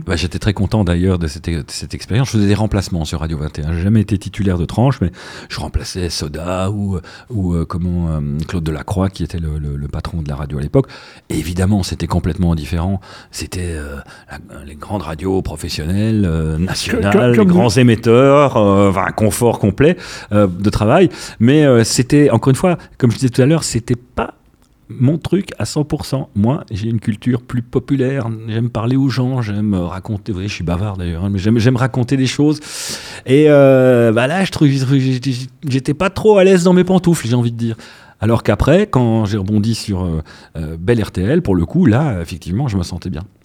Bah, j'étais très content d'ailleurs de cette expérience. Je faisais des remplacements sur Radio 21. J'ai jamais été titulaire de tranche, mais je remplaçais Soda ou Claude Delacroix, qui était le patron de la radio à l'époque. Et évidemment, c'était complètement différent. C'était les grandes radios professionnelles, nationales, les grands émetteurs, un confort complet de travail. Mais c'était, encore une fois, comme je disais tout à l'heure, c'était pas mon truc à 100%. Moi, j'ai une culture plus populaire. J'aime parler aux gens, j'aime raconter. Vous voyez, je suis bavard d'ailleurs, mais j'aime raconter des choses. Et là, je trouve j'étais pas trop à l'aise dans mes pantoufles, j'ai envie de dire. Alors qu'après, quand j'ai rebondi sur Belle RTL, pour le coup, là, effectivement, je me sentais bien.